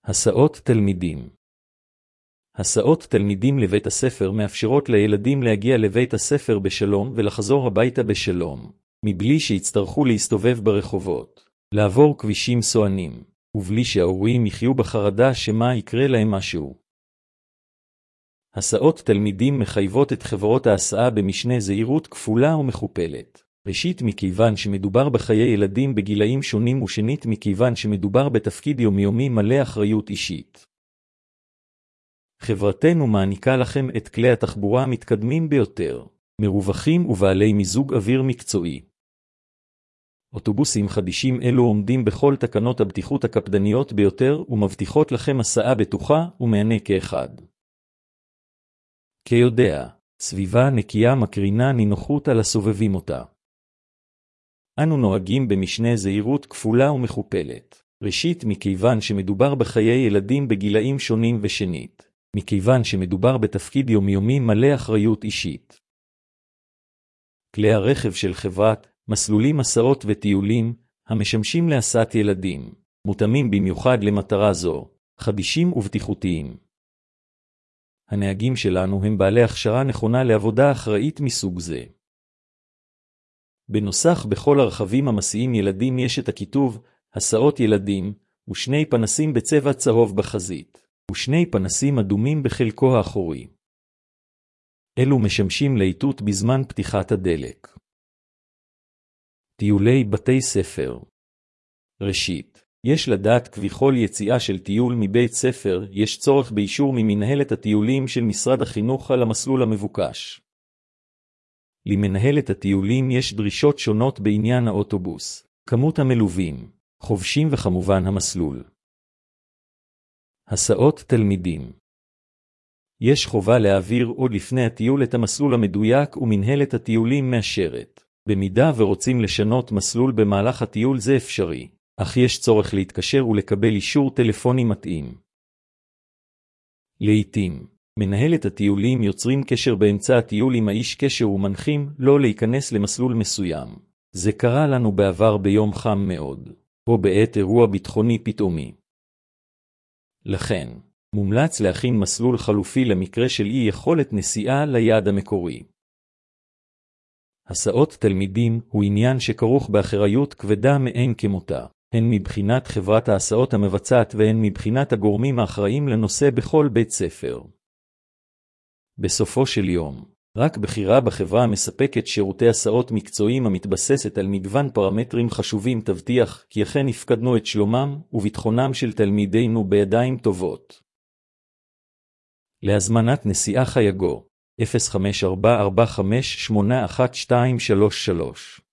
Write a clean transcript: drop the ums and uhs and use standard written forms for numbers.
הסעות תלמידים. הסעות תלמידים לבית הספר מאפשרות לילדים להגיע לבית הספר בשלום ולחזור הביתה בשלום, מבלי שיצטרכו להסתובב ברחובות, לעבור כבישים סואנים, ובלי שההורים יחיו בחרדה שמה יקרה להם משהו. הסעות תלמידים מחייבות את חברות ההסעה במשנה זהירות כפולה ומכופלת. ראשית מכיוון שמדובר בחיי ילדים בגילאים שונים, ושנית מכיוון שמדובר בתפקיד יומיומי מלא אחריות אישית. חברתנו מעניקה לכם את כלי התחבורה המתקדמים ביותר, מרווחים ובעלי מיזוג אוויר מקצועי. אוטובוסים חדישים אלו עומדים בכל תקנות הבטיחות הקפדניות ביותר ומבטיחות לכם הסעה בטוחה ומהנה כאחד. כיודע, סביבה נקייה מקרינה נינוחות על הסובבים אותה. אנו נוהגים במשנה זהירות כפולה ומכופלת. ראשית מכיוון שמדובר בחיי ילדים בגילאים שונים, ושנית מכיוון שמדובר בתפקיד יומיומי מלא אחריות אישית. כלי הרכב של חברת מסלולים הסעות וטיולים המשמשים להסעת ילדים מותאמים במיוחד למטרה זו, חדישים ובטיחותיים. הנהגים שלנו הם בעלי הכשרה נכונה לעבודה אחראית מסוג זה. בנוסח בכל הרכבים המסיעים ילדים יש את הכיתוב הסעות ילדים ושני פנסים בצבע צהוב בחזית ושני פנסים אדומים בחלקו האחורי. אלו משמשים לאיתות בזמן פתיחת הדלק. טיולי בתי ספר. ראשית, יש לדעת כבכל יציאה של טיול מבית ספר יש צורך באישור ממנהלת הטיולים של משרד החינוך על המסלול המבוקש. למנהלת הטיולים יש דרישות שונות בעניין האוטובוס, כמות המלווים, חובשים וכמובן המסלול. הסעות תלמידים. יש חובה להעביר עוד לפני הטיול את המסלול המדויק ומנהלת הטיולים מאשרת. במידה ורוצים לשנות מסלול במהלך הטיול זה אפשרי, אך יש צורך להתקשר ולקבל אישור טלפוני מתאים. לעתים, מנהלת הטיולים יוצרים קשר באמצע הטיול עם האיש קשר ומנחים לא להיכנס למסלול מסוים. זה קרה לנו בעבר ביום חם מאוד, או בעת אירוע ביטחוני פתאומי. לכן, מומלץ להכין מסלול חלופי למקרה של אי יכולת נסיעה ליעד המקורי. הסעות תלמידים הוא עניין שכרוך באחריות כבדה מאין כמותה, הן מבחינת חברת ההסעות המבצעת והן מבחינת הגורמים האחראים לנושא בכל בית ספר. בסופו של יום, רק בחירה בחברה המספקת שירותי הסעות מקצועיים המתבססת על מגוון פרמטרים חשובים תבטיח כי אכן הפקדנו את שלומם וביטחונם של תלמידינו בידיים טובות. להזמנת נסיעה חייגו 0544581233